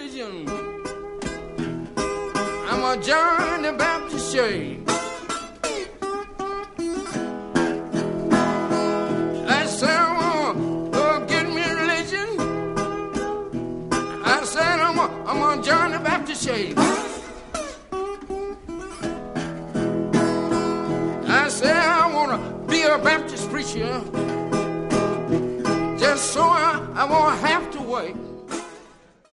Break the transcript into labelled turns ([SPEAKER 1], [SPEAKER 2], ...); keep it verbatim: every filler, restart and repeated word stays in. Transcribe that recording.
[SPEAKER 1] religion. I'm a John the Baptist shade. I said I want to get me religion. I said I'm a, I'm a John the Baptist shade. I said I want to be a Baptist preacher, just so I, I won't have to wait.